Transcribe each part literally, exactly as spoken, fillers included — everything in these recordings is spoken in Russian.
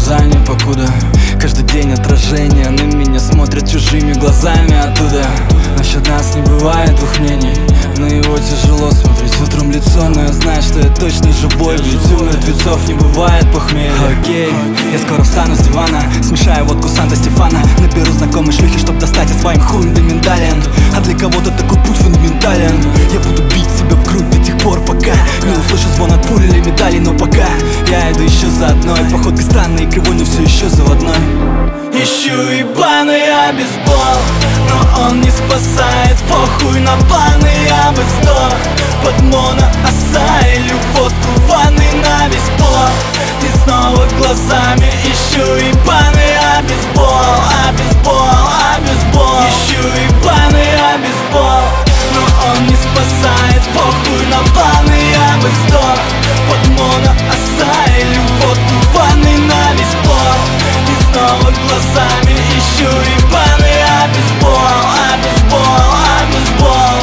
занят покуда. Каждый день отражение на меня смотрят чужими глазами оттуда. Насчет нас не бывает двух мнений, на его тяжело смотреть утром лицо, но я знаю, что я точно живой, ведь у мертвецов не бывает похмелья. Окей, я скоро встану с дивана, смешаю водку Санта-Стефана, наберу знакомой шлюхи, чтоб достать я своим фундаментален. А для кого-то такой путь фундаментален. Я буду бить себя в грудь до тех пор, пока не услышу звон от пули или медали. Но пока я иду еще за одной походкой странной и кривой, но все еще заводной. Ищу ебаный бейсбол, но он не спасает. Похуй на планы, я бы сдох под моно-оса или водку в ванной на весь пол. И снова глазами ищу ебаный бейсбол, бейсбол, бейсбол. Ищу ебаный бейсбол, но он не спасает. Похуй на планы, я бы сдох под моно-оса или водку в ванной на весь пол. И снова глазами ищу ебаный бейсбол, бейсбол, бейсбол.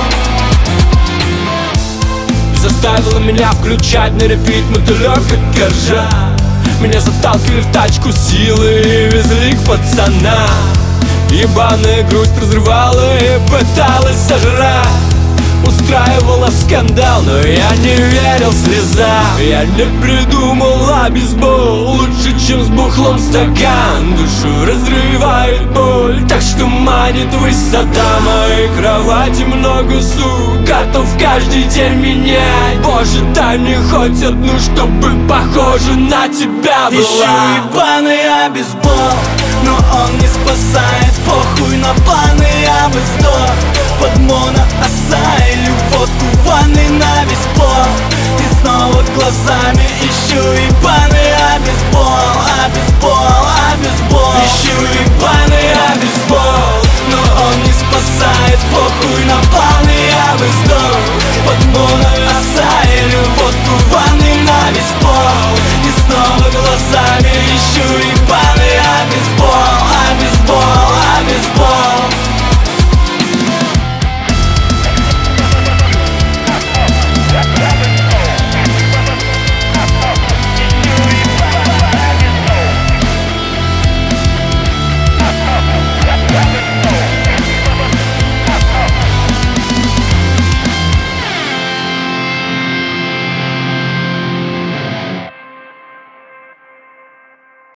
Заставила меня включать на репит мотылёк как коржа. Меня заталкивали в тачку силы и везли к пацанам. Ебаная грусть разрывала и пыталась сожрать. Устраивала скандал, но я не верил слезам. Я не придумал бейсбол лучше, чем с бухлом стакан. Душу разрывает боль, так что манит высота. Моей кровати много сук, готов каждый день менять. Боже, дай мне хоть одну, чтобы похожа на тебя была. Ищу ебаный бейсбол, но он не спасает. Похуй на планы, я бы сдох под моно-оса или водку в ванной на весь пол. И снова глазами ищу ебаный бейсбол, бейсбол, бейсбол. Ищу ебаный